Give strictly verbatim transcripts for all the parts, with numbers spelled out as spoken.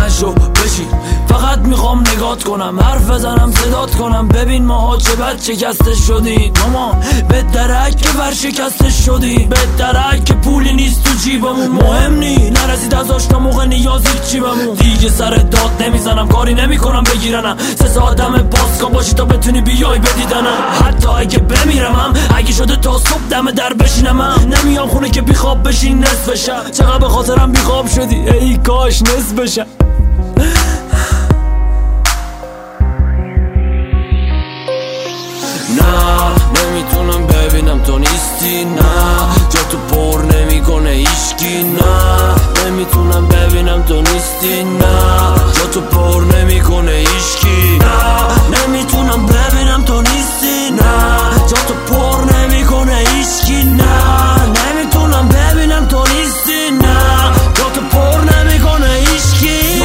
نشو بشین، فقط میخوام نگات کنم، حرف بزنم صدات کنم. ببین ماها چه بد شکسته شدیم مامان، به درک که ورشکسته شدیم، به درک که پولی نیست تو جیبمون. مهم نی نرسید از آشنا موقع نیازی چی بمون. دیگه سر داد نمیزنم، کاری نمیکنم بگیرنم. سه ساعت دم باسکا باشی تا بتونی بیای بدیدنم. حتی اگه بمیرمم، اگه شده تا صبح دم در بشینمم. نمیام خونه که بیخواب بشین نصف شب. چقدر به خاطرم بیخواب شدی، ای کاش نصف بشم. نه نمیتونم ببینم تو نیستی، نه جا تو پر نمیکنه هیچکی. نه نمیتونم ببینم تو نیستی، نه جا تو پر نمیکنه هیچکی. نه نمیتونم ببینم تو نیستی، نه جا تو پر نمیکنه هیچکی. نه نمیتونم ببینم تو نیستی، نه جا تو پر نمیکنه هیچکی.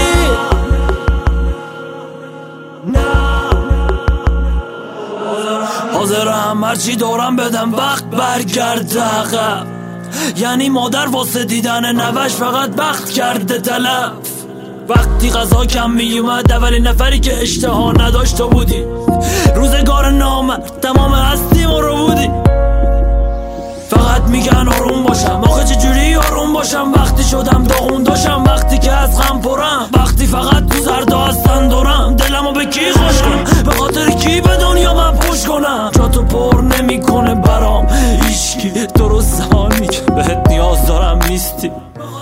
حاضرم هرچی دارم بدم وقت برگرده عقب. یعنی مادر واسه دیدن نوش فقط وقت کرده تلف. وقتی غذا کم میومد اولین نفری که اشتها نداشت تو بودی. روزگار نامرد تمام هستی ما رو بودی. فقط میگن آروم باشم، آخه چجوری آروم باشم وقتی شدم داغون داشم، وقتی که از غم پرم، وقتی فقط تو زردا هستن دورم. دلمو به کی خوش کنم، به خاطر کی به دنیا من پوش کنم. جا تو پر نمیکنه برام هیچکی، درست زمانی که بهت نیاز دارم نیستی.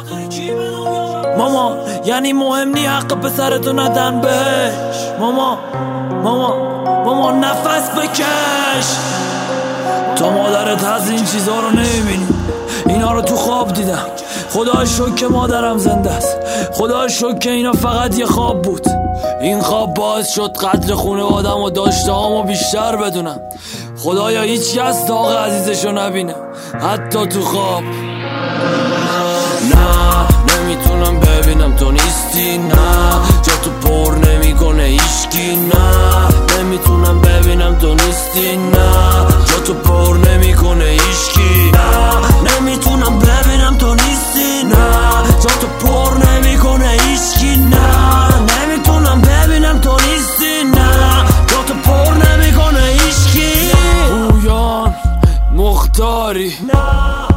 ماما یعنی مهم نی حق پسرتو ندن بهش. ماما ماما ماما نفس بکش. تا مادرت هست این چیزها رو نمیبینی، اینا رو تو خواب دیدم. خدا شکر که مادرم زنده است، خدا شکر که اینا فقط یه خواب بود. این خواب باعث شد قدر خانوادم و داشته هامو بیشتر بدونم. خدایا هیچ کس داغ عزیزشو نبینه حتی تو خواب. نه نمیتونم ببینم تو نیستی، نه جا تو پر نمیکنه هیچکی. نه نمیتونم ببینم تو نیستی، نه جا تو پر نمیکنه هیچکی. نه نمیتونم ببینم تو نیستی، نه جا تو پر نمیکنه هیچکی. نه نمیتونم ببینم تو نیستی، نه جا تو پر نمیکنه هیچکی. پویان مختاری